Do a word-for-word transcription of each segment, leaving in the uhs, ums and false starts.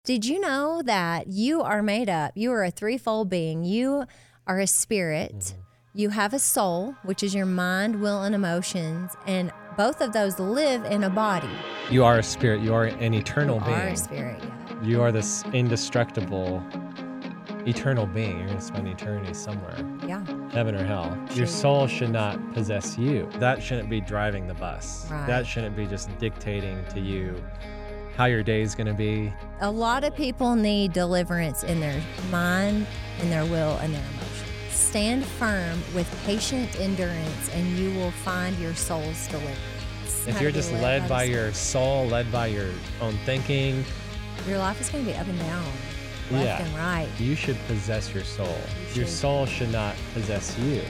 Did you know that you are made up? You are a threefold being. You are a spirit. Mm-hmm. You have a soul, which is your mind, will, and emotions. And both of those live in a body. You are a spirit. You are an eternal you being. You are a spirit, yeah. You are this indestructible, eternal being. You're going to spend eternity somewhere. Yeah. Heaven or hell. Should Your soul should not possess you. That shouldn't be driving the bus. Right. That shouldn't be just dictating to you how your day is going to be. A lot of people need deliverance in their mind, in their will, and their emotions. Stand firm with patient endurance, and you will find your soul's deliverance. If How you're to be just led by the your soul, led by your own thinking, your life is going to be up and down, left yeah, and right. You should possess your soul. You your should. soul should not possess you.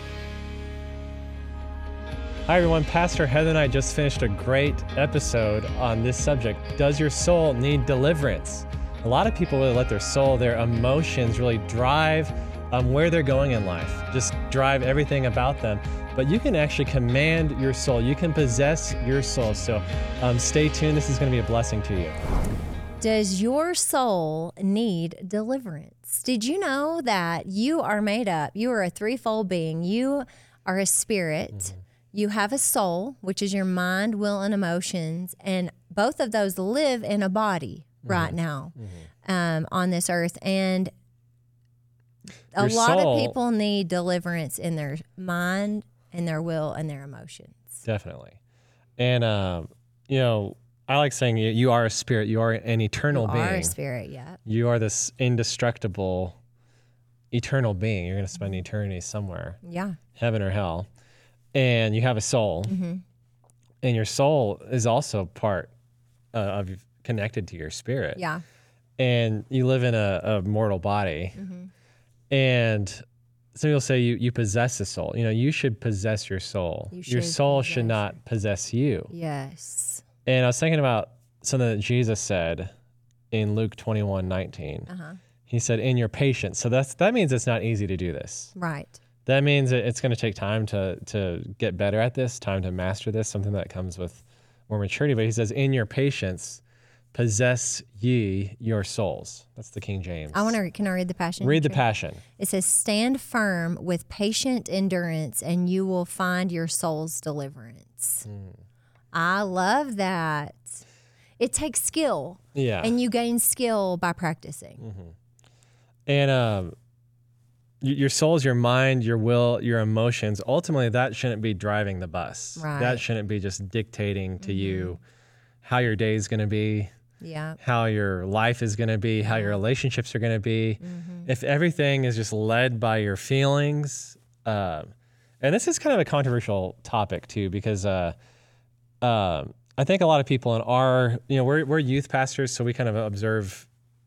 Hi everyone, Pastor Heather and I just finished a great episode on this subject. Does your soul need deliverance? A lot of people really let their soul, their emotions really drive um, where they're going in life, just drive everything about them. But you can actually command your soul. You can possess your soul. So um, stay tuned. This is going to be a blessing to you. Does your soul need deliverance? Did you know that you are made up? You are a threefold being. You are a spirit. Mm-hmm. You have a soul, which is your mind, will, and emotions, and both of those live in a body mm-hmm. right now mm-hmm. um, on this earth. And a your lot soul, of people need deliverance in their mind, and their will, and their emotions. Definitely. And, um, you know, I like saying you, you are a spirit. You are an eternal you being. You are a spirit, yeah. You are this indestructible, eternal being. You're going to spend eternity somewhere. Yeah. Heaven or hell. And you have a soul, mm-hmm. and your soul is also part uh, of connected to your spirit. Yeah. And you live in a, a mortal body. Mm-hmm. And some people say you, you possess a soul. You know, you should possess your soul. You your soul possess. should not possess you. Yes. And I was thinking about something that Jesus said in Luke twenty-one nineteen. Uh-huh. He said, in your patience. So that's that means it's not easy to do this. Right. That means it's going to take time to to get better at this, time to master this, something that comes with more maturity. But he says, in your patience, possess ye your souls. That's the King James. I want to. Can I read the Passion? Read the Passion. It says, stand firm with patient endurance, and you will find your soul's deliverance. Mm. I love that. It takes skill. Yeah. And you gain skill by practicing. Mm-hmm. And um, your soul is your mind, your will, your emotions. Ultimately, that shouldn't be driving the bus. Right. That shouldn't be just dictating to mm-hmm. you how your day is going to be, yeah, how your life is going to be, how your relationships are going to be. Mm-hmm. If everything is just led by your feelings, uh, and this is kind of a controversial topic too, because uh, uh, I think a lot of people in our, you know, we're we're youth pastors, so we kind of observe,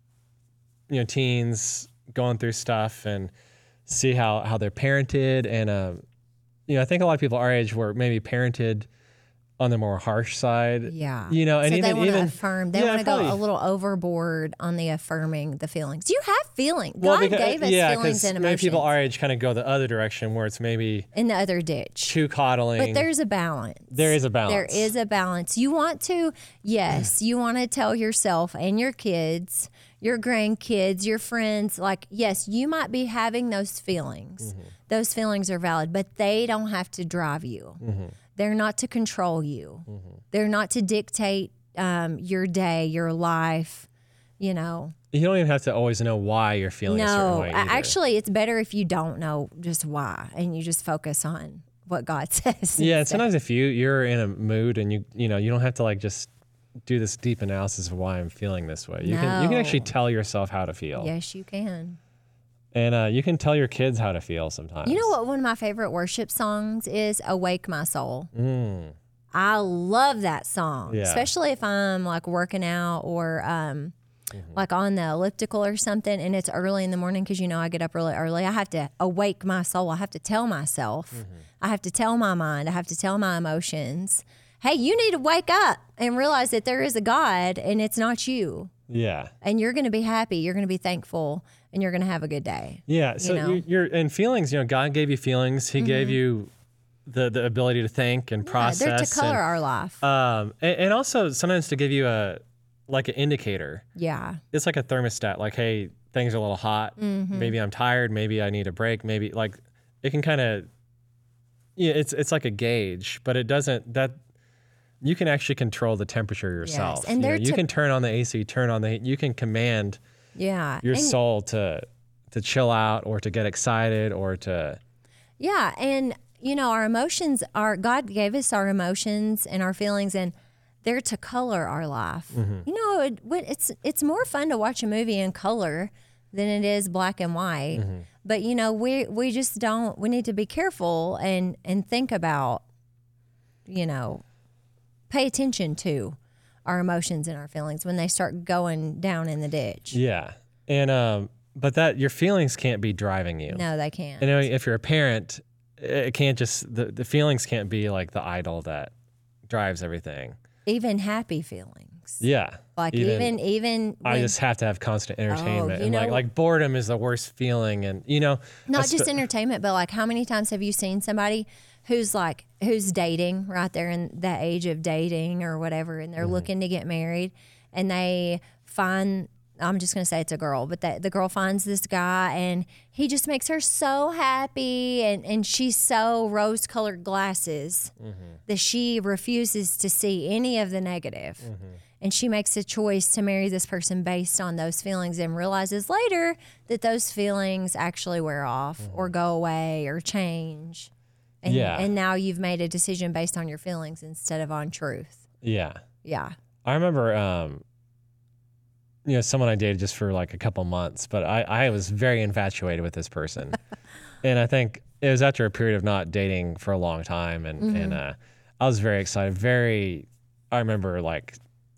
you know, teens going through stuff and see how, how they're parented. And, uh, you know, I think a lot of people our age were maybe parented on the more harsh side. Yeah. You know, and so even, they want to even, affirm. They yeah, want to probably, go a little overboard on the affirming the feelings. You have feelings. Well, God because, gave us yeah, feelings and maybe emotions. people our age kind of go the other direction where it's maybe in the other ditch. Too coddling. But there's a balance. There is a balance. There is a balance. You want to, yes, you want to tell yourself and your kids, your grandkids, your friends, like, yes, you might be having those feelings. Mm-hmm. Those feelings are valid, but they don't have to drive you. Mm-hmm. They're not to control you. Mm-hmm. They're not to dictate um, your day, your life, you know. You don't even have to always know why you're feeling no, a certain way either. Actually, it's better if you don't know just why, and you just focus on what God says. Yeah, and sometimes if you, you're in a mood and you you know, you don't have to like just do this deep analysis of why I'm feeling this way. You no. can you can actually tell yourself how to feel. Yes, you can. And uh, you can tell your kids how to feel sometimes. You know what one of my favorite worship songs is? Awake My Soul. Mm. I love that song, yeah. especially if I'm like working out or um, mm-hmm. like on the elliptical or something and it's early in the morning because, you know, I get up really early. I have to awake my soul. I have to tell myself. Mm-hmm. I have to tell my mind. I have to tell my emotions, hey, you need to wake up and realize that there is a God and it's not you. Yeah. And you're going to be happy. You're going to be thankful. And you're going to have a good day. Yeah. So you know? you're, you're and feelings. You know, God gave you feelings. He mm-hmm. gave you the the ability to think and yeah, process. They're to color and, our life. Um, and, and also sometimes to give you a like an indicator. Yeah. It's like a thermostat. Like, hey, things are a little hot. Mm-hmm. Maybe I'm tired. Maybe I need a break. Maybe like it can kind of, yeah, it's it's like a gauge, but it doesn't, that you can actually control the temperature yourself. Yes. And you, they're know, you to- can turn on the A C, turn on the heat. You can command Yeah. your and, soul to to chill out or to get excited or to. Yeah. And, you know, our emotions are, God gave us our emotions and our feelings, and they're to color our life. Mm-hmm. You know, it, it's it's more fun to watch a movie in color than it is black and white. Mm-hmm. But you know, we we just don't. We need to be careful and and think about, you know, pay attention to our emotions and our feelings when they start going down in the ditch. Yeah. And, um, but that your feelings can't be driving you. No, they can't. You know, if you're a parent, it can't just, the, the feelings can't be like the idol that drives everything. Even happy feelings. Yeah. Like even even, I when- just have to have constant entertainment. you and like know- like boredom is the worst feeling. And, you know, not I just sp- entertainment, but like how many times have you seen somebody who's like who's dating right there in that age of dating or whatever, and they're Mm-hmm. looking to get married, and they find, I'm just going to say it's a girl, but that the girl finds this guy and he just makes her so happy, and, and she's so rose colored glasses Mm-hmm. that she refuses to see any of the negative. Mm-hmm. And she makes a choice to marry this person based on those feelings, and realizes later that those feelings actually wear off or go away or change. And, Yeah. and now you've made a decision based on your feelings instead of on truth. Yeah. Yeah. I remember, um, you know, someone I dated just for like a couple months, but I, I was very infatuated with this person. And I think it was after a period of not dating for a long time. And, Mm-hmm. and uh, I was very excited. Very, I remember like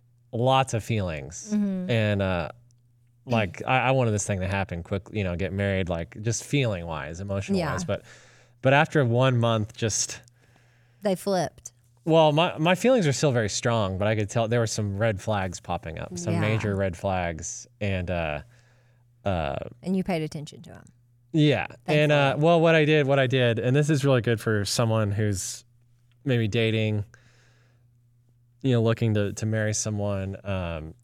lots of feelings. Mm-hmm. And uh, like, I, I wanted this thing to happen quick, you know, get married, like just feeling wise, emotional Yeah. wise. But, but after one month, just, They flipped. well, my, my feelings are still very strong, but I could tell there were some red flags popping up, some Yeah. major red flags. And, uh, uh, And you paid attention to them. yeah. And, uh, Thankfully. well, what I did, what I did, and this is really good for someone who's maybe dating, you know, looking to, to marry someone, um,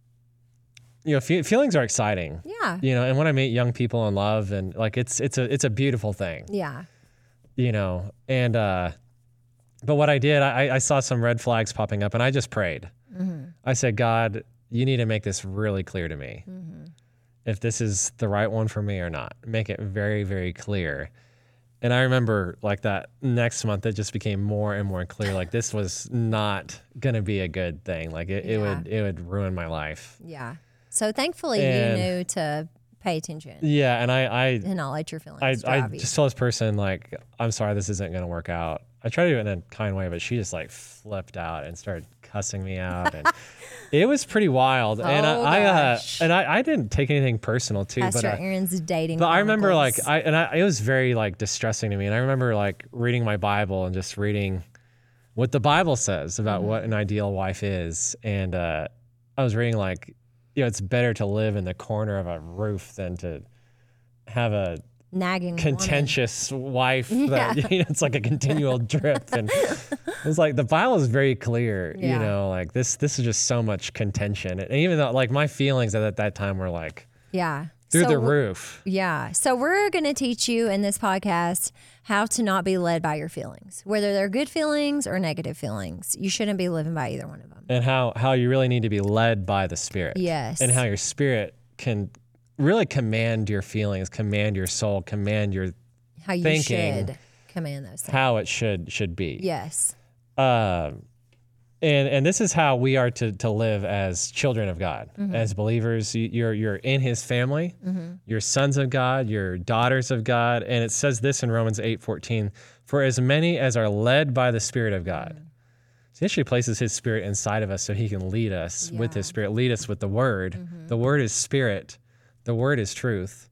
you know, fe- feelings are exciting, Yeah. you know, and when I meet young people in love and like, it's, it's a, it's a beautiful thing, Yeah. you know, and, uh, but what I did, I, I saw some red flags popping up and I just prayed. Mm-hmm. I said, God, you need to make this really clear to me. Mm-hmm. If this is the right one for me or not. Make it very, very clear. And I remember like that next month, it just became more and more clear. Like this was not going to be a good thing. Like it, it Yeah. would, it would ruin my life. Yeah. So thankfully And- you knew to pay attention Yeah. And I, I, and not let your feelings I, I drive you. just told this person like, I'm sorry, this isn't going to work out. I tried to do it in a kind way, but she just like flipped out and started cussing me out. And it was pretty wild. and Oh, I, I uh, gosh. and I, I didn't take anything personal too, Pastor but uh, Aaron's dating. But I remember like chronicles. I and I it was very like distressing to me. And I remember like reading my Bible and just reading what the Bible says about Mm-hmm. what an ideal wife is. And uh, I was reading like, you know, it's better to live in the corner of a roof than to have a nagging woman. contentious wife Yeah. that, you know, it's like a continual drip. And it's like the Bible is very clear, you Yeah. know, like this this is just so much contention. And even though like my feelings at that time were like Yeah. through So the we're- roof. Yeah. So we're going to teach you in this podcast how to not be led by your feelings, whether they're good feelings or negative feelings. You shouldn't be living by either one of them. And how, how you really need to be led by the Spirit. Yes. And how your spirit can really command your feelings, command your soul, command your How you thinking. should command those things. how it should should be. Yes. Um, and and this is how we are to to live as children of God, Mm-hmm. as believers. You- You're you're in His family. You're sons of God. You're daughters of God. And it says this in Romans eight fourteen: for as many as are led by the Spirit of God. Mm. So He actually places His Spirit inside of us so He can lead us with Yeah. Mm-hmm. His Spirit, lead us with the Word. The Word is Spirit. The Word is truth.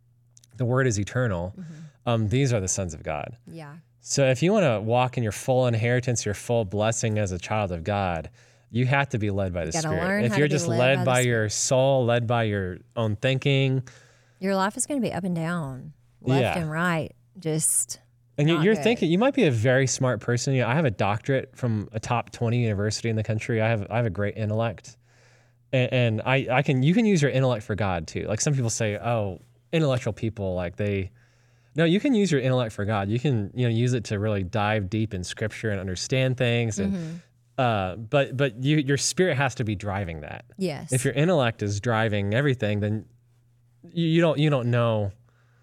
The Word is eternal. Mm-hmm. Um, these are the sons of God. Yeah. So if you want to walk in your full inheritance, your full blessing as a child of God, you have to be led by the gotta Spirit. learn If how you're to be just led led by the by your soul, led by your own thinking, Your life is going to be up and down, left Yeah. and right. Just and you, Not you're good. thinking you might be a very smart person. You know, I have a doctorate from a top twenty university in the country. I have I have a great intellect, and, and I, I can, you can use your intellect for God too. Like some people say, oh, intellectual people, like they, no, you can use your intellect for God. You can, you know, use it to really dive deep in scripture and understand things. And, mm-hmm. uh, but, but you, your spirit has to be driving that. Yes. If your intellect is driving everything, then you, you don't, you don't know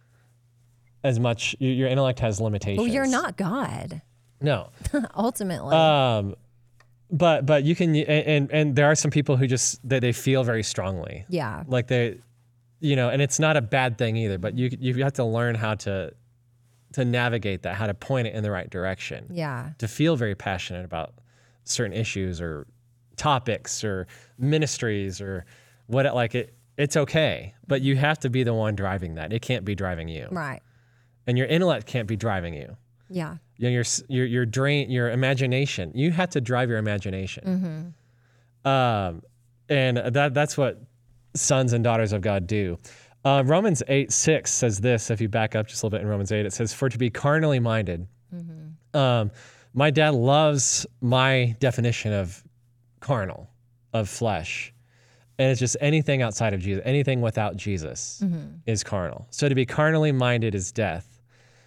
as much. You, your intellect has limitations. Well, you're not God. No. Ultimately. Um, but, but you can, and, and, and there are some people who just, that they feel very strongly. Yeah. Like they, you know, and it's not a bad thing either, but you you have to learn how to to navigate that, how to point it in the right direction. Yeah. To feel very passionate about certain issues or topics or ministries or what it, like it it's okay, but you have to be the one driving that. It can't be driving you. Right. And your intellect can't be driving you. Yeah. You know, your your your drain your imagination. You have to drive your imagination. Mm-hmm. Um and that that's what sons and daughters of God do. Uh, Romans eight six says this, if you back up just a little bit in Romans eight, it says, for to be carnally minded. Mm-hmm. Um, my dad loves my definition of carnal, of flesh. And it's just anything outside of Jesus, anything without Jesus mm-hmm. is carnal. So to be carnally minded is death.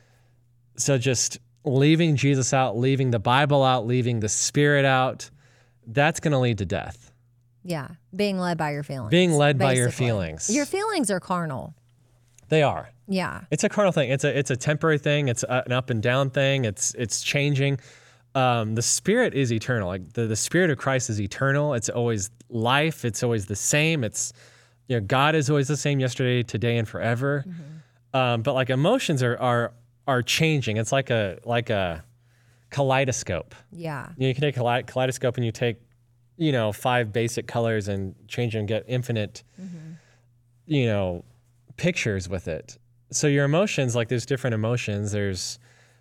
So just leaving Jesus out, leaving the Bible out, leaving the Spirit out, that's going to lead to death. Yeah, being led by your feelings. Being led basically. by your feelings. Your feelings are carnal. They are. Yeah. It's a carnal thing. It's a it's a temporary thing. It's a, an up and down thing. It's it's changing. Um, the Spirit is eternal. Like the, the Spirit of Christ is eternal. It's always life. It's always the same. It's, you know, God is always the same yesterday, today, and forever. Mm-hmm. Um, but like emotions are are are changing. It's like a like a kaleidoscope. Yeah. You know, you can take a kaleidoscope and you take, you know, five basic colors and change and get infinite, mm-hmm. you know, pictures with it. So your emotions, like there's different emotions. There's,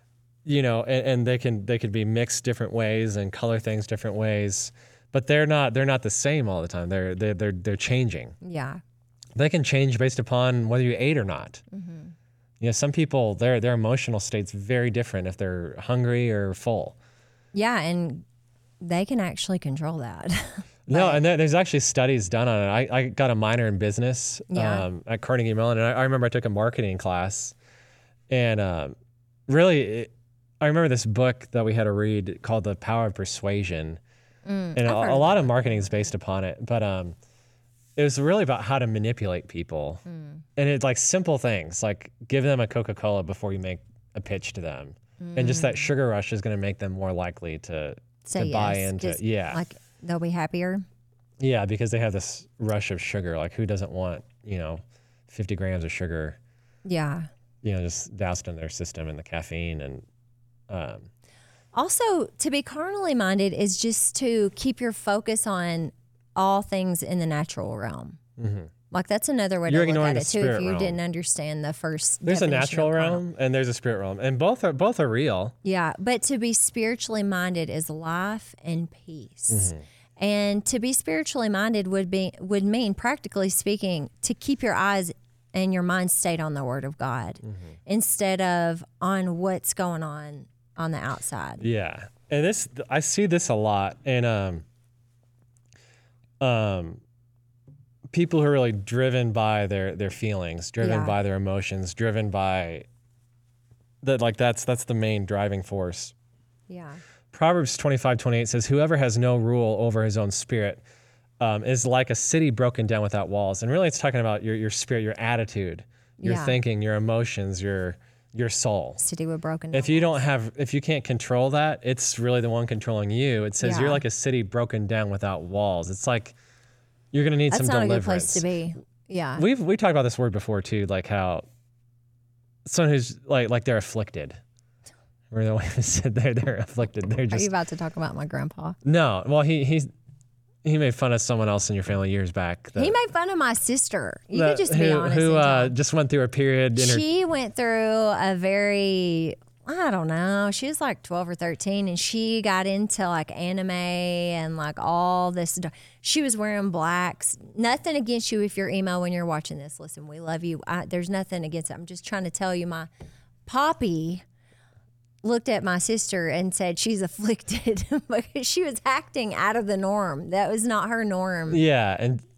you know, and, and they can they could be mixed different ways and color things different ways, but they're not they're not the same all the time. They're they're they're, they're changing. Yeah. They can change based upon whether you ate or not. Mm-hmm. You know, some people their their emotional state's very different if they're hungry or full. Yeah, and they can actually control that. No, and there, there's actually studies done on it. I, I got a minor in business yeah. um, at Carnegie Mellon, and I, I remember I took a marketing class, and um, really, it, I remember this book that we had to read called The Power of Persuasion, mm, and a, a lot of marketing is based upon it, but um, it was really about how to manipulate people, mm. and it's like simple things, like give them a Coca-Cola before you make a pitch to them, mm. and just that sugar rush is going to make them more likely to Say to yes. buy into Just, yeah like they'll be happier. Yeah, because they have this rush of sugar. Like who doesn't want, you know, fifty grams of sugar? Yeah. You know, just doused in their system and the caffeine and. Um, also, to be carnally minded is just to keep your focus on all things in the natural realm. Mm-hmm. Like that's another way You're to look at it too. If you realm. didn't understand the first, there's a natural realm and there's a spirit realm, and both are both are real. Yeah, but to be spiritually minded is life and peace. Mm-hmm. And to be spiritually minded would be would mean, practically speaking, to keep your eyes and your mind stayed on the Word of God mm-hmm. instead of on what's going on on the outside. Yeah, and this I see this a lot, and um, um. people who are really driven by their, their feelings, driven yeah. by their emotions, driven by that, like that's that's the main driving force. Yeah. Proverbs twenty-five twenty-eight says, "Whoever has no rule over his own spirit um, is like a city broken down without walls." And really, it's talking about your your spirit, your attitude, your yeah. thinking, your emotions, your your soul. City with broken. If you don't have, if you can't control that, it's really the one controlling you. It says yeah. you're like a city broken down without walls. It's like. You're going to need That's some not deliverance. a good place to be. Yeah. We've we talked about this word before too, like how someone who's like like they're afflicted. Or the way they said they're they're afflicted. They're just. Are you about to talk about my grandpa? No. Well, he he's he made fun of someone else in your family years back. That, he made fun of my sister. You that, could just be who, honest. Who uh, just went through a period. In she her, went through a very. I don't know. She was like twelve or thirteen, and she got into like anime and like all this. She was wearing blacks. Nothing against you if you're emo when you're watching this. Listen, we love you. I, there's nothing against it. I'm just trying to tell you, my Poppy looked at my sister and said she's afflicted because she was acting out of the norm. That was not her norm. Yeah, and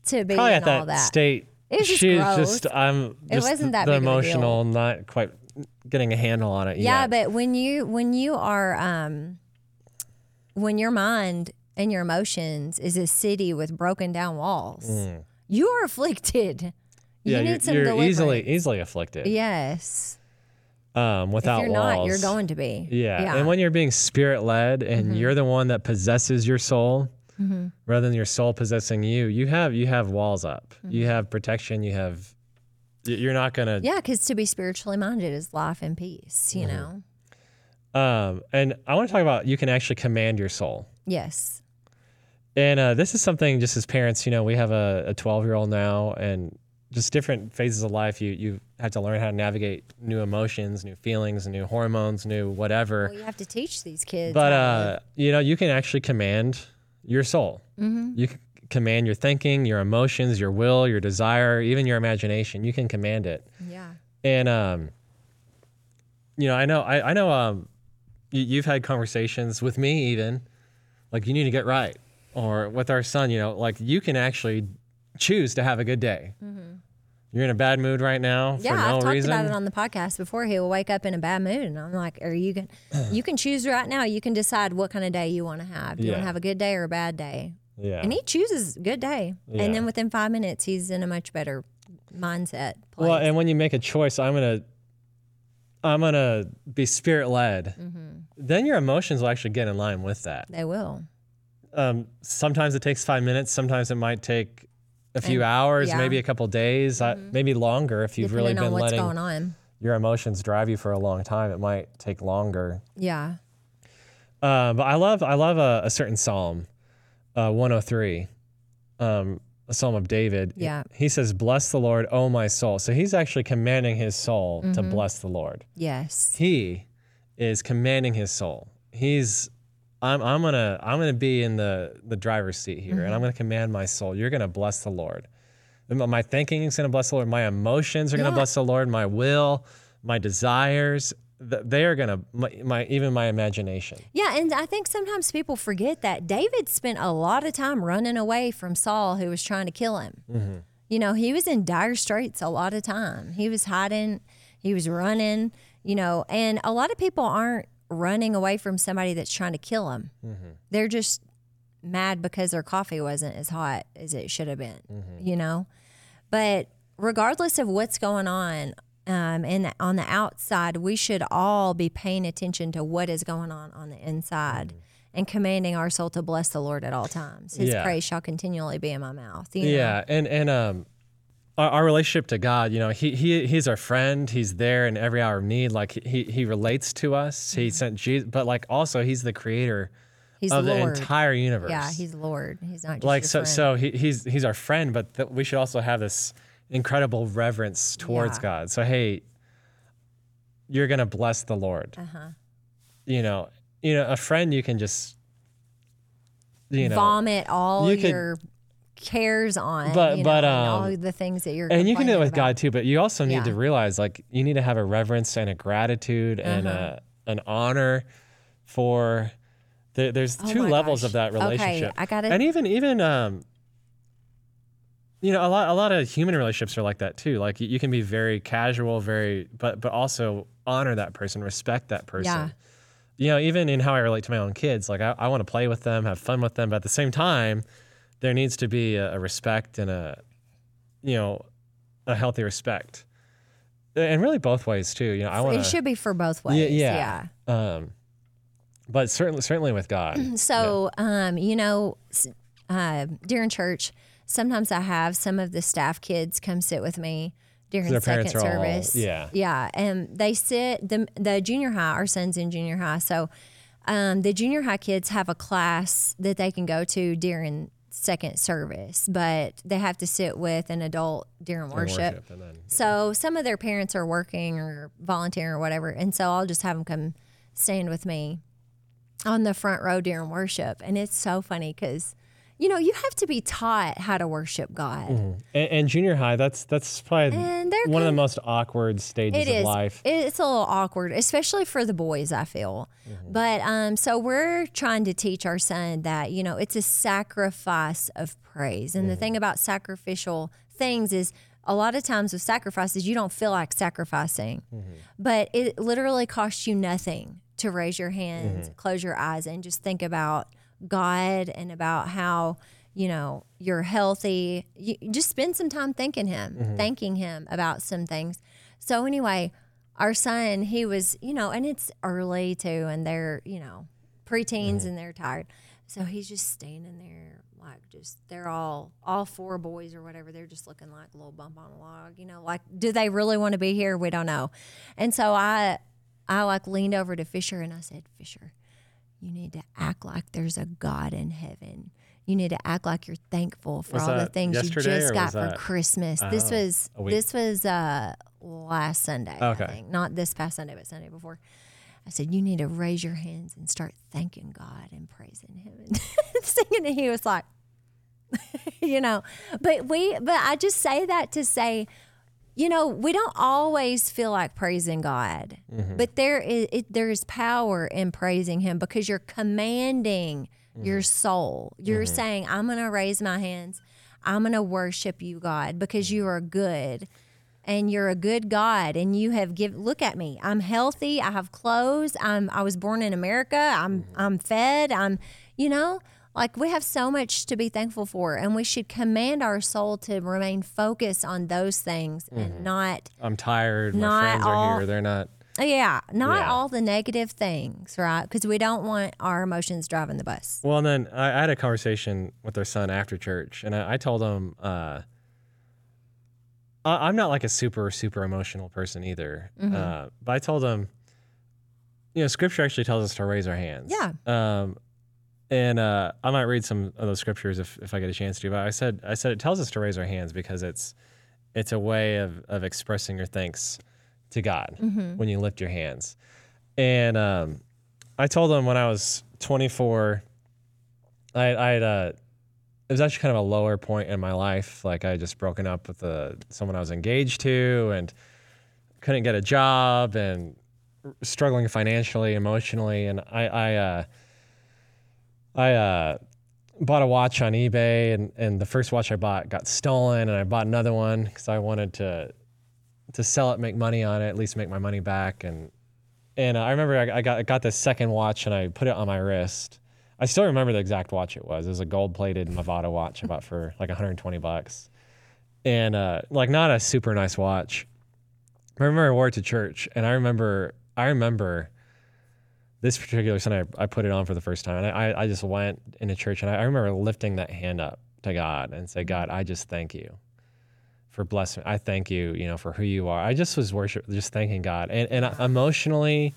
to be probably in at all that, that. state. It was just she's gross. just I'm It just wasn't that the big of a emotional, not quite getting a handle on it Yeah, yet. but when you when you are um, when your mind and your emotions is a city with broken down walls, Mm. you are afflicted. You yeah, need you're, some you're deliverance. easily easily afflicted. Yes. Um, without If you're walls. not, you're going to be. Yeah. Yeah. And when you're being spirit led and Mm-hmm. you're the one that possesses your soul Mm-hmm. rather than your soul possessing you, you have you have walls up. Mm-hmm. You have protection. You have y- you're not gonna Yeah, because to be spiritually minded is life and peace, you Mm-hmm. know? um and I want to talk about you can actually command your soul. Yes. And uh, this is something just as parents, you know, we have a twelve year old now and just different phases of life. You, you have to learn how to navigate new emotions, new feelings, new hormones, new whatever. Well, you have to teach these kids. But, how uh, you know, you can actually command your soul. Mm-hmm. You can command your thinking, your emotions, your will, your desire, even your imagination. You can command it. to, yeah. And, um, you know, I know, I, I know um, you, you've had conversations with me even, like you need to get right. Or with our son, you know, like you can actually choose to have a good day. Mm-hmm. You're in a bad mood right now Yeah, for no I've talked reason. about it on the podcast before. He'll wake up in a bad mood, and I'm like, "Are you can you can choose right now. You can decide what kind of day you want to have. Do you want Yeah. to have a good day or a bad day?" yeah. And he chooses good day, Yeah. and then within five minutes, he's in a much better mindset. Place. Well, and when you make a choice, I'm gonna, I'm gonna be spirit led. Mm-hmm. Then your emotions will actually get in line with that. They will. Um, sometimes it takes five minutes. Sometimes it might take a few And- hours, yeah. maybe a couple days, uh, maybe longer. If you've Depending really on been what's letting going on. your emotions drive you for a long time, it might take longer. Yeah. Uh, but I love, I love a, a certain psalm, uh, one oh three, um, a psalm of David. Yeah. He says, "Bless the Lord, O my soul." So he's actually commanding his soul Mm-hmm. to bless the Lord. Yes. He is commanding his soul. He's, I'm, I'm gonna, I'm gonna be in the the driver's seat here, Mm-hmm. and I'm gonna command my soul. You're gonna bless the Lord. My my thinking is gonna bless the Lord. My emotions are gonna Yeah. bless the Lord. My will, my desires, th- they are gonna, my, my even my imagination. Yeah, and I think sometimes people forget that David spent a lot of time running away from Saul, who was trying to kill him. Mm-hmm. You know, he was in dire straits a lot of time. He was hiding, he was running, you know, and a lot of people aren't running away from somebody that's trying to kill them. Mm-hmm. They're just mad because their coffee wasn't as hot as it should have been, Mm-hmm. you know? But regardless of what's going on, um, and on the outside, we should all be paying attention to what is going on on the inside Mm-hmm. and commanding our soul to bless the Lord at all times. His Yeah. praise shall continually be in my mouth. You know? Yeah, and and um, our, our relationship to God, you know, he he he's our friend. He's there in every hour of need. Like he he relates to us. He sent Jesus, but like also he's the creator He's of the Lord. entire universe. Yeah, he's Lord. He's not just like your so friend. so he, he's he's our friend, but th- we should also have this incredible reverence towards Yeah. God. So hey, you're gonna bless the Lord. Uh-huh. You know, you know, a friend you can just, you know, vomit all you could- your cares on, But- you but, know, and all um, the things that you're and you can do it complaining with about. God too. But you also need Yeah. to realize, like, you need to have a reverence and a gratitude and Uh-huh. a an honor for. The, there's Oh two my levels gosh. of that Okay, relationship. I gotta- And even even um. You know, a lot a lot of human relationships are like that too. Like you, you can be very casual, very but but also honor that person, respect that person. Yeah. You know, even in how I relate to my own kids, like I, I want to play with them, have fun with them, but at the same time, there needs to be a, a respect and a, you know, a healthy respect, and really both ways too. You know, I want It to. should be for both ways. Yeah, Yeah. Um, but certainly, certainly with God. So, um, you know, s- uh, during church, sometimes I have some of the staff kids come sit with me during Their second parents are all- service. yeah. Yeah. And they sit, the, the junior high, our son's in junior high. So um, the junior high kids have a class that they can go to during second service, but they have to sit with an adult during During worship. worship, and then- So some of their parents are working or volunteering or whatever. And so I'll just have them come stand with me on the front row during worship. And it's so funny because, you know, you have to be taught how to worship God. Mm-hmm. And, and junior high, that's that's probably And they're one of the kind- most awkward stages It of is. life. It's a little awkward, especially for the boys, I feel. Mm-hmm. But um, so we're trying to teach our son that, you know, it's a sacrifice of praise. And Mm-hmm. the thing about sacrificial things is a lot of times with sacrifices, you don't feel like sacrificing. Mm-hmm. But it literally costs you nothing to raise your hands, Mm-hmm. close your eyes, and just think about God and about how, you know, you're healthy. You just spend some time thanking him, Mm-hmm. thanking him about some things. So anyway, our son, he was, you know, and it's early too, and they're, you know, preteens Mm-hmm. and they're tired. So he's just standing there like just, they're all, all four boys or whatever, they're just looking like a little bump on a log, you know, like, do they really want to be here? We don't know. And so I, I like leaned over to Fisher and I said, Fisher, you need to act like there's a God in heaven. You need to act like you're thankful for Was all the that things you yesterday just or got was for that- Christmas. This Oh, was a week. this was uh, last Sunday. Okay. I think. Not this past Sunday, but Sunday before. I said, you need to raise your hands and start thanking God and praising Him and singing. And he was like, you know, but we, but I just say that to say, you know, we don't always feel like praising God, Mm-hmm. but there is it, there is power in praising Him because you're commanding Mm-hmm. your soul. You're saying, I'm going to raise my hands. I'm going to worship you, God, because you are good. And you're a good God, and you have given. Look at me. I'm healthy. I have clothes. I'm. I was born in America. I'm. I'm fed. I'm. You know, like we have so much to be thankful for, and we should command our soul to remain focused on those things and not. I'm tired. My Not friends are all- here. They're not. Yeah, not Yeah. all the negative things, right? Because we don't want our emotions driving the bus. Well, and then I, I had a conversation with their son after church, and I, I told him uh, I, I'm not like a super, super emotional person either. Mm-hmm. Uh, but I told him, you know, Scripture actually tells us to raise our hands. Yeah. Um, and uh, I might read some of those scriptures if, if I get a chance to. But I said, I said it tells us to raise our hands because it's it's a way of of expressing your thanks to God Mm-hmm. when you lift your hands. And um, I told him when I was twenty-four, I I had uh, it was actually kind of a lower point in my life. Like I had just broken up with uh, someone I was engaged to and couldn't get a job and struggling financially, emotionally. And I I uh, I uh, bought a watch on eBay, and, and the first watch I bought got stolen, and I bought another one because I wanted to to sell it, make money on it, at least make my money back. And and uh, I remember I, I got I got this second watch, and I put it on my wrist. I still remember the exact watch it was. It was a gold-plated Movado watch I bought for like one hundred twenty bucks, and uh, like not a super nice watch. I remember I wore it to church, and I remember I remember this particular Sunday I, I put it on for the first time, and I I just went into church, and I, I remember lifting that hand up to God and say, God, I just thank you for blessing. I thank you, you know, for who you are. I just was worship, just thanking God, and and emotionally,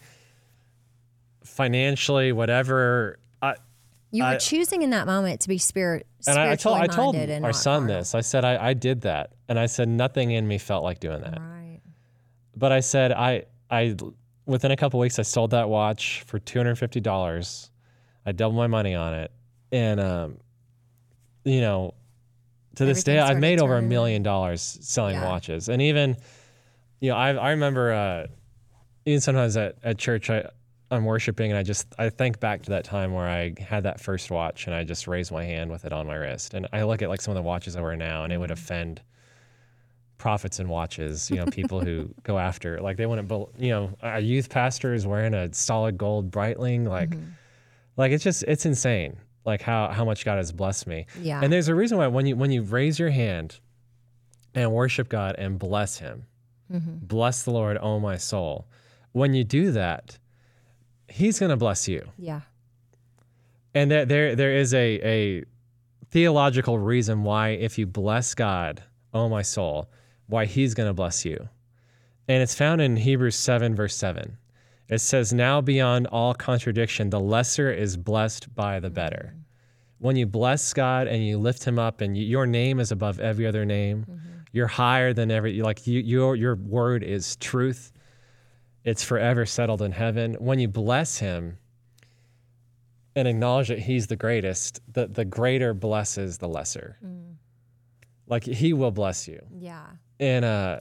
financially, whatever. I You were I- choosing in that moment to be spirit, and I, I told spiritually I told minded and our not son carnal. this. I said I, I did that, and I said nothing in me felt like doing that. Right. But I said I I within a couple weeks I sold that watch for two hundred fifty dollars. I doubled my money on it, and um, you know, to this day Everything I've made started over a turning. million dollars selling Yeah. watches, and even you know I I remember uh, even sometimes at, at church I. I'm worshiping, and I just I think back to that time where I had that first watch, and I just raised my hand with it on my wrist. And I look at like some of the watches I wear now, and it would offend prophets and watches, you know, people who go after like they wouldn't, bel- you know, our youth pastor is wearing a solid gold Breitling, like, Mm-hmm. like it's just it's insane, like how how much God has blessed me. Yeah. And there's a reason why when you when you raise your hand and worship God and bless Him, Mm-hmm. bless the Lord, oh my soul. When you do that, He's going to bless you. Yeah. And there, there, there is a, a theological reason why if you bless God, oh my soul, why He's going to bless you. And it's found in Hebrews seven, verse seven. It says, now beyond all contradiction, the lesser is blessed by the better. Mm-hmm. When you bless God and you lift Him up, and you, your name is above every other name, Mm-hmm. you're higher than every, like you, your, your word is truth. It's forever settled in heaven. When you bless Him, and acknowledge that he's the greatest, the, the greater blesses the lesser. Mm. Like he will bless you. Yeah. And, uh,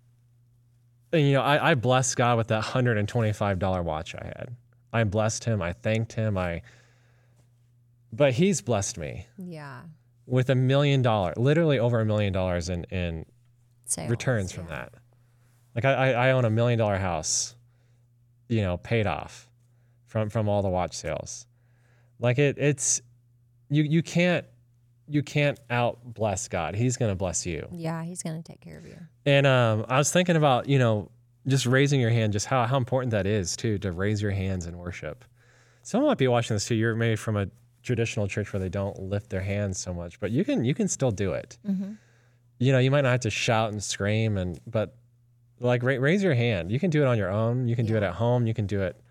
and you know, I, I blessed God with that one hundred twenty-five dollars watch I had. I blessed him. I thanked him. I, but he's blessed me. Yeah. With a million dollars, literally over a million dollars in, in Sales, returns yeah. from that. Like I, I own a million dollar house, you know, paid off from, from all the watch sales. Like it, it's, you, you can't, you can't out bless God. He's going to bless you. Yeah. He's going to take care of you. And, um, I was thinking about, you know, just raising your hand, just how, how important that is too, to raise your hands in worship. Someone might be watching this too. You're maybe from a traditional church where they don't lift their hands so much, but you can, you can still do it. Mm-hmm. You know, you might not have to shout and scream and, but like ra- raise your hand. You can do it on your own. You can yeah. do it at home. You can do it.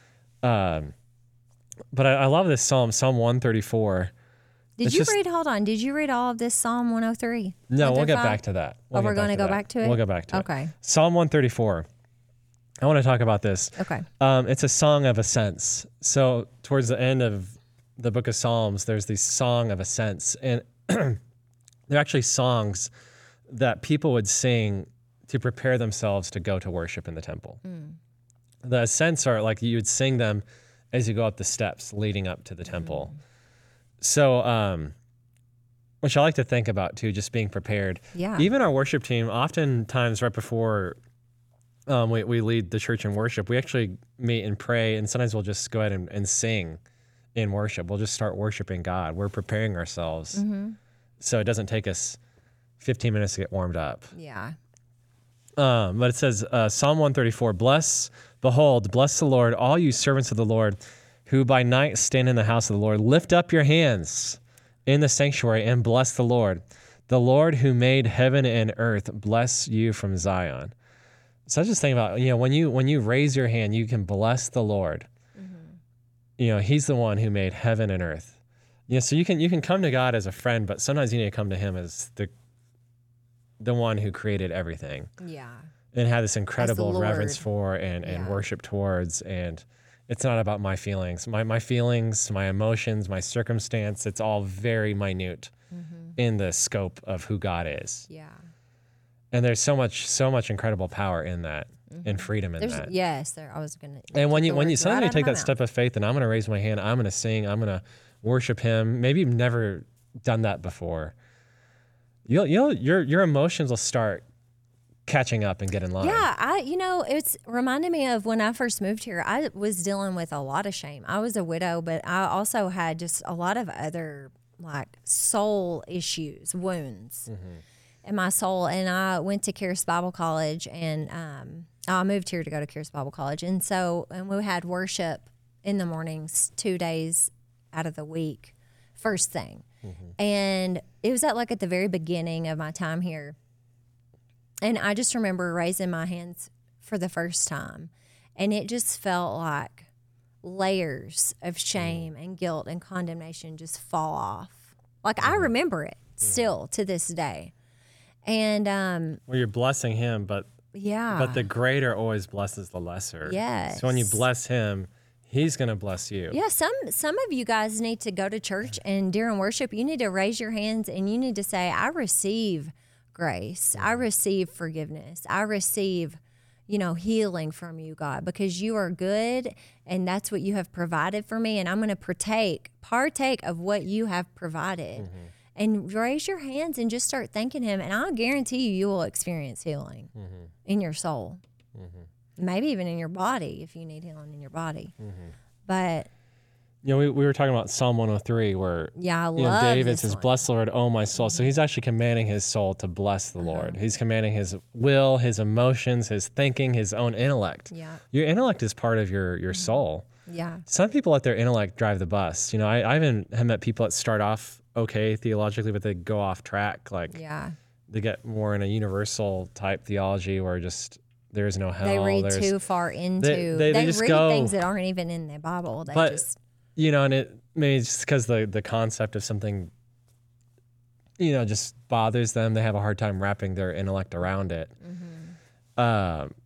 Um, but I, I love this Psalm, Psalm one thirty-four. Did it's you just, read, hold on, did you read all of this Psalm one oh three? No, we'll get back to that. We'll oh, we're going to go that. back to it? We'll go back to okay. it. Okay. Psalm one thirty-four. I want to talk about this. Okay. Um, it's a song of ascents. So towards the end of the book of Psalms, there's the song of ascents. And they're actually songs that people would sing to prepare themselves to go to worship in the temple. Mm. The ascents are like you would sing them as you go up the steps leading up to the temple. Mm. So, um, which I like to think about too, just being prepared. Yeah. Even our worship team, oftentimes right before um, we, we lead the church in worship, we actually meet and pray, and sometimes we'll just go ahead and, and sing in worship. We'll just start worshiping God. We're preparing ourselves. Mm-hmm. So it doesn't take us fifteen minutes to get warmed up. Yeah. Um, but it says, uh, Psalm one thirty-four, bless, behold, bless the Lord, all you servants of the Lord, who by night stand in the house of the Lord. Lift up your hands in the sanctuary and bless the Lord. The Lord who made heaven and earth, bless you from Zion. So I was just thinking about, you know, when you when you raise your hand, you can bless the Lord. Mm-hmm. You know, he's the one who made heaven and earth. You know, so you can you can come to God as a friend, but sometimes you need to come to him as the the one who created everything. Yeah. And have this incredible reverence for and, and yeah. worship towards. And it's not about my feelings. My my feelings, my emotions, my circumstance, it's all very minute mm-hmm. in the scope of who God is. Yeah. And there's so much, so much incredible power in that mm-hmm. and freedom in there's, that. Yes, there. I was gonna. And when you when you suddenly right take that mouth. step of faith, and I'm gonna raise my hand, I'm gonna sing, I'm gonna worship Him. Maybe you've never done that before. You'll you'll your your emotions will start catching up and get in line. Yeah, I you know it's reminded me of when I first moved here. I was dealing with a lot of shame. I was a widow, but I also had just a lot of other like soul issues, wounds. Mm-hmm. in my soul, and I went to Charis Bible College, and um, I moved here to go to Charis Bible College, and so and we had worship in the mornings, two days out of the week, first thing, mm-hmm. and it was at like at the very beginning of my time here, and I just remember raising my hands for the first time, and it just felt like layers of shame mm. and guilt and condemnation just fall off. Like mm. I remember it mm. still to this day. And um well, you're blessing him, but yeah, but the greater always blesses the lesser. Yes. So when you bless him, he's gonna bless you. Yeah. Some some of you guys need to go to church, and during worship, you need to raise your hands and you need to say, "I receive grace. I receive forgiveness. I receive, you know, healing from you, God, because you are good, and that's what you have provided for me, and I'm gonna partake partake of what you have provided." Mm-hmm. And raise your hands and just start thanking him. And I'll guarantee you, you will experience healing mm-hmm. in your soul. Mm-hmm. Maybe even in your body if you need healing in your body. Mm-hmm. But, you know, we, we were talking about Psalm one oh three where yeah, I you love know, David this says, one. "Bless the Lord, oh my soul." So he's actually commanding his soul to bless the uh-huh. Lord. He's commanding his will, his emotions, his thinking, his own intellect. Yeah. Your intellect is part of your, your mm-hmm. soul. Yeah. Some people let their intellect drive the bus. You know, I, I even have met people that start off okay theologically, but they go off track. Like, yeah, they get more in a universal type theology where just there is no hell. They read There's, too far into. They, they, they, they just read go, things that aren't even in the Bible. They but just, you know, and it maybe just because the the concept of something, you know, just bothers them. They have a hard time wrapping their intellect around it. Mm-hmm. Um,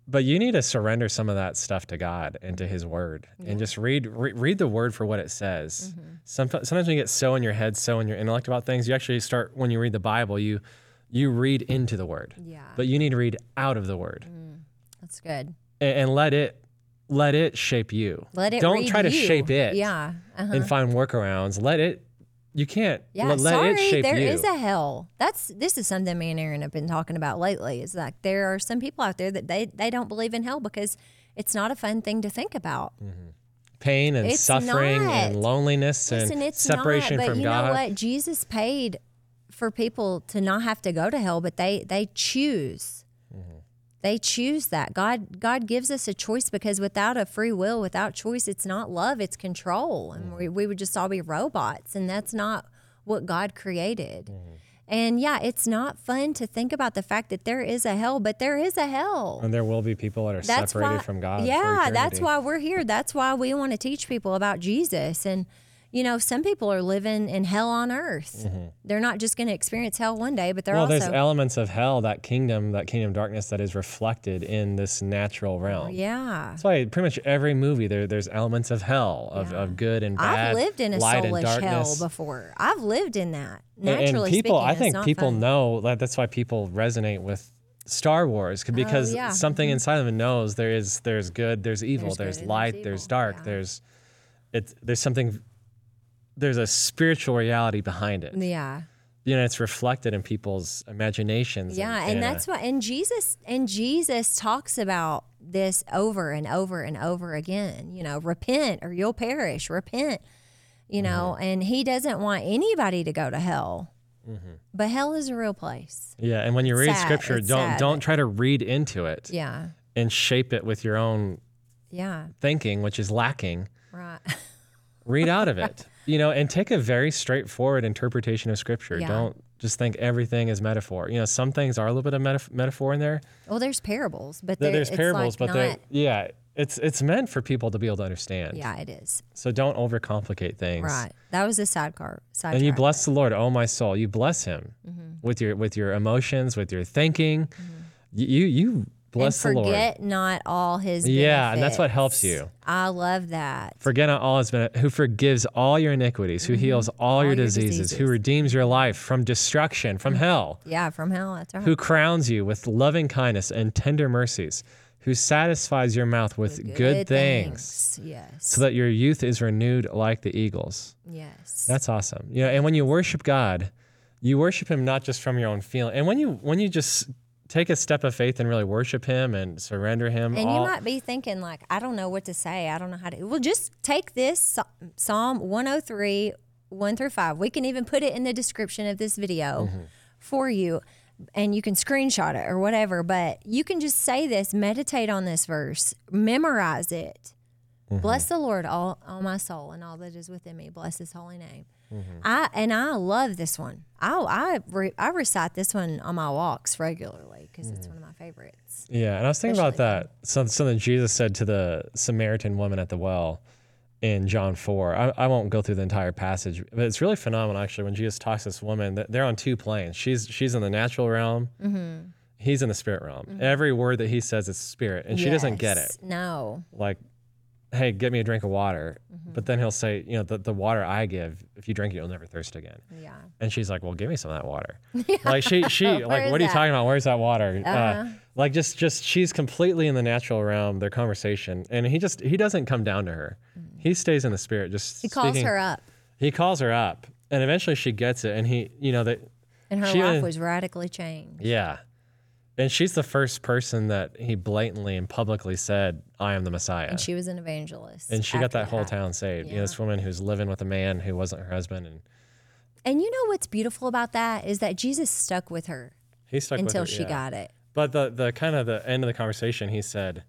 but you need to surrender some of that stuff to God and to His Word, yeah. and just read re- read the Word for what it says. Mm-hmm. Sometimes, sometimes when you get so in your head, so in your intellect about things, you actually start, when you read the Bible, you you read into the Word. Yeah. But you need to read out of the Word. Mm, that's good. And, and let it let it shape you. Let it. Don't read try to you. shape it. Yeah. Uh-huh. And find workarounds. Let it. You can't Yeah, let, let sorry, it shape there you. is a hell. That's this is something me and Aaron have been talking about lately. Is like there are some people out there that they, they don't believe in hell because it's not a fun thing to think about. Mm-hmm. Pain and it's suffering not. and loneliness Listen, and it's separation not, but from you God. know what? Jesus paid for people to not have to go to hell, but they they choose. Mm-hmm. They choose that. God God gives us a choice because without a free will, without choice, it's not love, it's control. And mm-hmm. we, we would just all be robots. And that's not what God created. Mm-hmm. And yeah, it's not fun to think about the fact that there is a hell, but there is a hell. And there will be people that are that's separated why, from God. Yeah, for that's why we're here. That's why we want to teach people about Jesus. And you know, some people are living in hell on earth. Mm-hmm. They're not just going to experience hell one day, but they're well, also... Well, there's elements of hell, that kingdom, that kingdom of darkness that is reflected in this natural realm. Yeah. That's why pretty much every movie, there there's elements of hell, of, yeah. of good and bad, I've lived in a light soulish and darkness. hell before. I've lived in that. Naturally and people, speaking, I think it's not people fun. know, that that's why people resonate with Star Wars, because oh, yeah. something mm-hmm. inside of them knows there is there's good, there's evil, there's, there's light, there's, there's dark, yeah. there's it's there's something... There's a spiritual reality behind it. Yeah. You know, it's reflected in people's imaginations. Yeah, and, and, and that's uh, why and Jesus and Jesus talks about this over and over and over again. You know, repent or you'll perish. Repent. You know, mm-hmm. and he doesn't want anybody to go to hell. Mm-hmm. But hell is a real place. Yeah, and when you read sad. scripture, it's don't sad. don't try to read into it. Yeah. And shape it with your own yeah. thinking, which is lacking. Right. Read out of it. You know, and take a very straightforward interpretation of Scripture. Yeah. Don't just think everything is metaphor. You know, some things are a little bit of metaf- metaphor in there. Well, there's parables, but there's it's parables, like but not, they're yeah, it's it's meant for people to be able to understand. Yeah, it is. So don't overcomplicate things. Right. That was a side car. Side and you track. bless the Lord, oh my soul. You bless Him mm-hmm. with your with your emotions, with your thinking. Mm-hmm. You you. Bless and the Lord. Forget not all his benefits. Yeah, and that's what helps you. I love that. Forget not all his benefits, who forgives all your iniquities, mm-hmm. who heals all, all your, your diseases, diseases, who redeems your life from destruction, from mm-hmm. hell. Yeah, from hell, that's right. Who crowns you with loving kindness and tender mercies, who satisfies your mouth with, with good, good things. things. Yes. So that your youth is renewed like the eagles. Yes. That's awesome. You know, and when you worship God, you worship Him not just from your own feeling. And when you when you just take a step of faith and really worship Him and surrender Him. And all. you might be thinking, like, I don't know what to say. I don't know how to. Well, just take this Psalm one oh three, one through five. We can even put it in the description of this video mm-hmm. for you, and you can screenshot it or whatever. But you can just say this, meditate on this verse, memorize it. Mm-hmm. Bless the Lord, all, all my soul, and all that is within me. Bless His holy name. Mm-hmm. I and I love this one. I I, re, I recite this one on my walks regularly because mm-hmm. it's one of my favorites. Yeah, and I was thinking Especially about that. Something, something Jesus said to the Samaritan woman at the well in John four. I, I won't go through the entire passage, but it's really phenomenal actually when Jesus talks to this woman. They're on two planes. She's she's in the natural realm. Mm-hmm. He's in the spirit realm. Mm-hmm. Every word that he says is spirit, and yes. she doesn't get it. No. Like, hey, get me a drink of water. Mm-hmm. But then he'll say, you know, the, the water I give, if you drink it, you'll never thirst again. Yeah. And she's like, well, give me some of that water. Yeah. Like she, she, like, what that? are you talking about? Where's that water? Uh-huh. Uh, like just, just, she's completely in the natural realm, their conversation. And he just, he doesn't come down to her. Mm-hmm. He stays in the spirit. Just He calls speaking. her up. He calls her up. And eventually she gets it. And he, you know, that. And her she, life was radically changed. Yeah. And she's the first person that he blatantly and publicly said, I am the Messiah. And she was an evangelist. And she got that whole that. town saved. Yeah. You know, this woman who's living with a man who wasn't her husband. And and you know what's beautiful about that is that Jesus stuck with her he stuck until with her, she yeah. got it. But the, the kind of the end of the conversation, he said,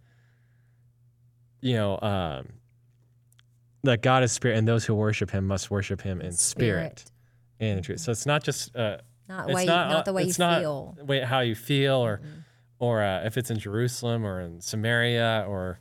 you know, um, that God is spirit and those who worship him must worship him in spirit, spirit. and in truth. So it's not just... Uh, Not, it's way, not, not the way it's you not feel. Way, how you feel, or mm-hmm. or uh, if it's in Jerusalem or in Samaria, or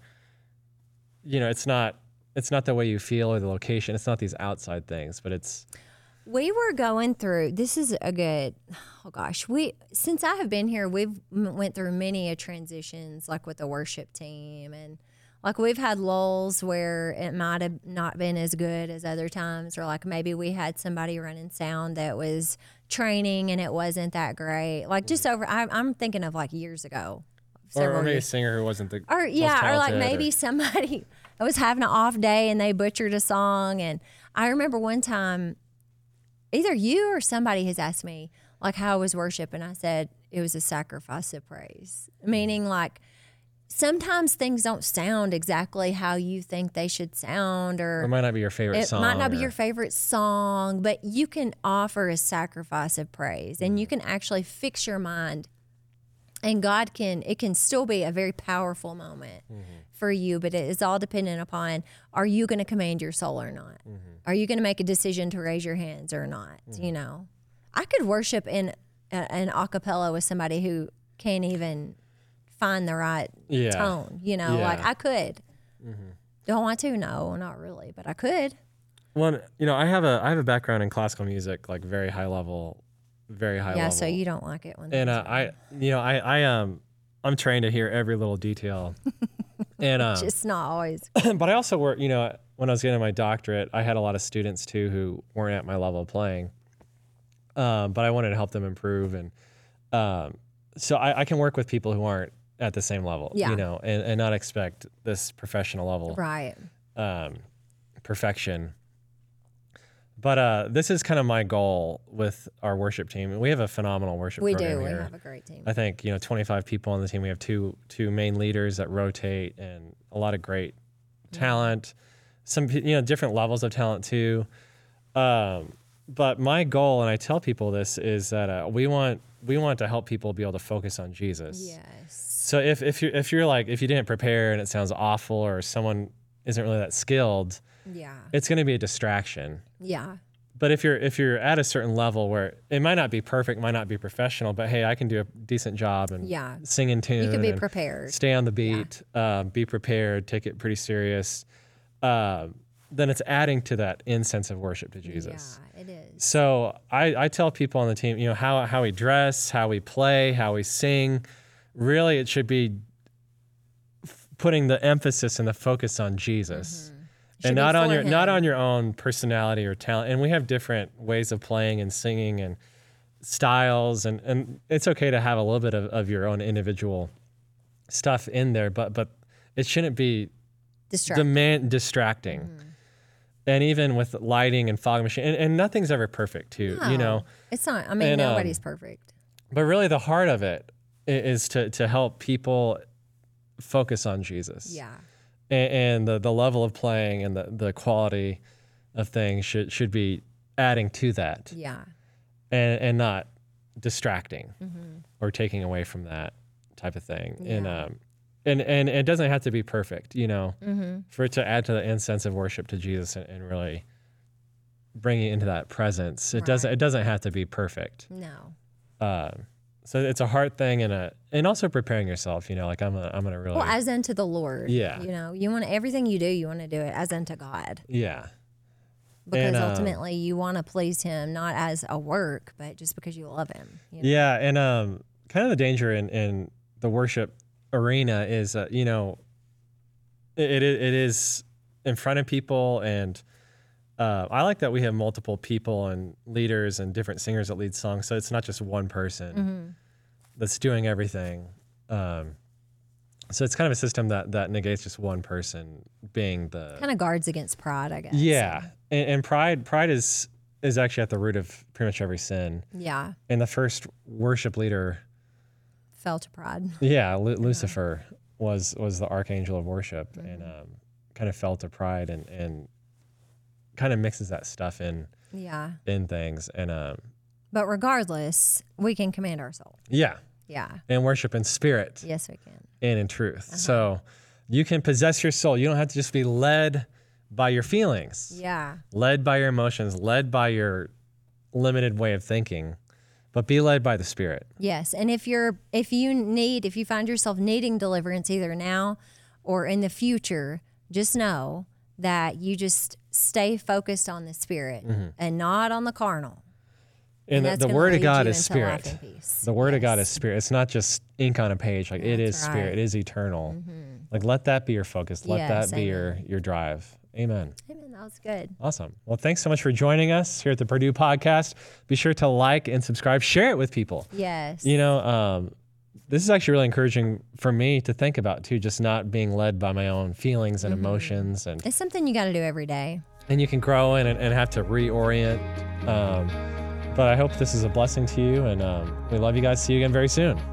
you know, it's not it's not the way you feel or the location. It's not these outside things, but it's We were going through, this is a good, oh gosh, we, since I have been here, we've m- went through many a transitions, like with the worship team, and like we've had lulls where it might have not been as good as other times, or like maybe we had somebody running sound that was training and it wasn't that great. Like just over, I, I'm thinking of like years ago. Or, or maybe years. a singer who wasn't the Or yeah, most or like talented, maybe or, somebody was having an off day and they butchered a song. And I remember one time, either you or somebody has asked me like how I was worship, and I said it was a sacrifice of praise, meaning like sometimes things don't sound exactly how you think they should sound, or or it might not be your favorite it song. might not be or- your favorite song, but you can offer a sacrifice of praise, and you can actually fix your mind, and God can, it can still be a very powerful moment mm-hmm. for you, but it is all dependent upon, are you going to command your soul or not? Mm-hmm. Are you going to make a decision to raise your hands or not? Mm-hmm. You know, I could worship in a, an a cappella with somebody who can't even find the right yeah. tone, you know, yeah. like I could. Mm-hmm. Don't want to? No, not really, but I could. Well, you know, I have a I have a background in classical music, like very high level, very high yeah, level. so you don't like it when and things uh, are- I, you know, I I um I'm trained to hear every little detail, and um, just not always. but I also work, you know, when I was getting my doctorate, I had a lot of students too who weren't at my level of playing, um, but I wanted to help them improve, and um, so I, I can work with people who aren't at the same level, Yeah. you know, and, and not expect this professional level Right. um, perfection. But uh, this is kind of my goal with our worship team. We have a phenomenal worship We program do. We here. have a great team. I think, you know, twenty-five people on the team. We have two two main leaders that rotate, and a lot of great talent. Some, you know, different levels of talent too. Um, but my goal, and I tell people this, is that uh, we want we want to help people be able to focus on Jesus. Yes. So if if you if you're like if you didn't prepare and it sounds awful, or someone isn't really that skilled, Yeah. it's going to be a distraction. Yeah. But if you're if you're at a certain level where it might not be perfect, might not be professional, but hey, I can do a decent job and Yeah. sing in tune. You can be and prepared. Stay on the beat. Um, be prepared. Take it pretty serious. Uh, then it's adding to that incense of worship to Jesus. Yeah, it is. So I, I tell people on the team, you know, how how we dress, how we play, how we sing. Really, it should be f- putting the emphasis and the focus on Jesus. Mm-hmm. And not on for your not him. on your own personality or talent. And we have different ways of playing and singing and styles, and, and it's okay to have a little bit of, of your own individual stuff in there, but but it shouldn't be Distract. demand distracting. Mm-hmm. And even with lighting and fog machine, and, and nothing's ever perfect too, No, you know. it's not. I mean, And, um, nobody's perfect. But really, the heart of it i- is to to help people focus on Jesus. Yeah. And, and the, the level of playing and the, the quality of things should should be adding to that, Yeah. and and not distracting Mm-hmm. or taking away from that type of thing. And Yeah. um, and and it doesn't have to be perfect, you know, Mm-hmm. for it to add to the incense of worship to Jesus and, and really bring you into that presence. It doesn't Right. it doesn't have to be perfect. No. Uh, so it's a heart thing, and a and also preparing yourself. You know, like I'm a, I'm gonna really Well, as unto the Lord. Yeah. You know, you want everything you do, you want to do it as unto God, yeah. because And, um, ultimately you want to please Him, not as a work, but just because you love Him. You know? Yeah, and um, kind of the danger in, in the worship arena is, uh, you know, it, it it is in front of people, and uh, I like that we have multiple people and leaders and different singers that lead songs, so it's not just one person Mm-hmm. that's doing everything. Um, so it's kind of a system that that negates just one person being the Kind of guards against pride, I guess. yeah, and, and pride pride is is actually at the root of pretty much every sin. Yeah. And the first worship leader. Fell to pride. Yeah, Lu- Lucifer was was the archangel of worship, Mm-hmm. and um, kind of fell to pride, and, and kind of mixes that stuff in Yeah. in things, and um, But regardless, we can command our soul. yeah, Yeah. and worship in spirit Yes, we can. and in truth. Uh-huh. So you can possess your soul. You don't have to just be led by your feelings, Yeah. led by your emotions, led by your limited way of thinking, but be led by the Spirit. Yes. And if you're if you need if you find yourself needing deliverance either now or in the future, just know that you just stay focused on the spirit mm-hmm. and not on the carnal. And, and the, the word of God is spirit. The word yes. of God is spirit. It's not just ink on a page. Like That's it is right. spirit. It is eternal. Mm-hmm. Like let that be your focus. Let yes, that be amen. your your drive. Amen. Amen. That was good. Awesome. Well, thanks so much for joining us here at the Purdue Podcast. Be sure to like and subscribe. Share it with people. Yes. You know, um, this is actually really encouraging for me to think about too, just not being led by my own feelings and mm-hmm. emotions. And it's something you got to do every day. And you can grow in and, and have to reorient. Um, but I hope this is a blessing to you, and um, we love you guys. See you again very soon.